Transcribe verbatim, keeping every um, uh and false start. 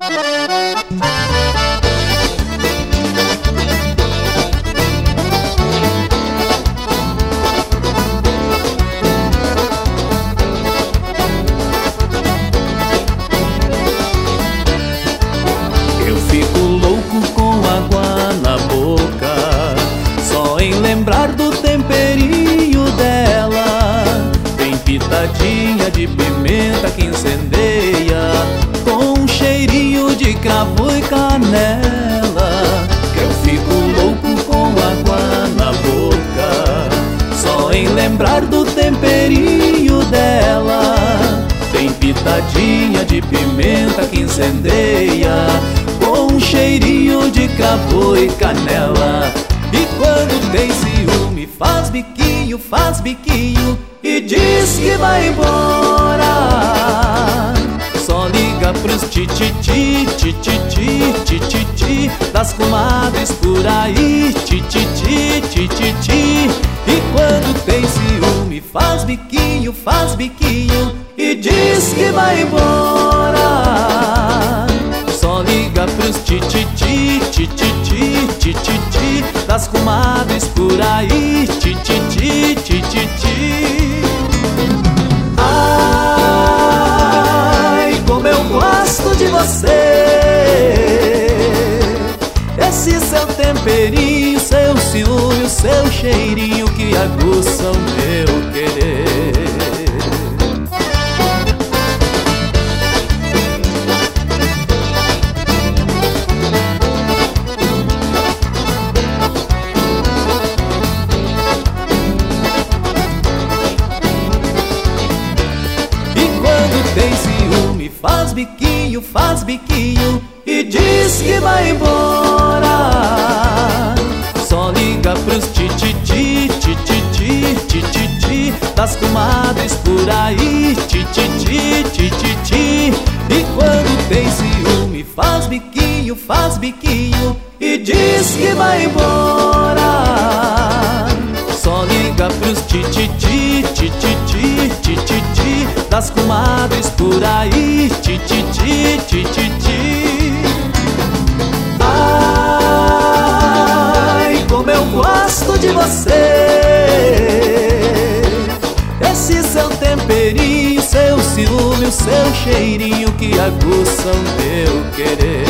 Eu fico louco com água na boca, só em lembrar do temperinho dela. Tem pitadinha de pimenta que incendeia, com um cheirinho de cravo e canela. Eu fico louco com água na boca, só em lembrar do temperinho dela. Tem pitadinha de pimenta que incendeia, com um cheirinho de cravo e canela. E quando tem ciúme faz biquinho, faz biquinho e diz que vai embora. Só liga pros tititi, tititi, tititi das comadres por aí, tititi, tititi. E quando tem ciúme faz biquinho, faz biquinho e diz que vai embora. Só liga pros tititi, tititi, tititi das comadres por aí, tititi, tititi. Ai, como eu gosto de você, esse seu temperinho, seu ciúme, o seu cheirinho que aguça o meu querer. Tem ciúme, faz biquinho, faz biquinho e diz que vai embora. Só liga pros tititi, tititi, tititi das comadres por aí, tititi, tititi. E quando tem ciúme faz biquinho, faz biquinho e diz que vai embora. Só liga pros tititi, tititi, tititi das comadres por aí, tititi, tititi. Ai, como eu gosto de você, esse seu temperinho, seu ciúme, o seu cheirinho que aguça o meu querer.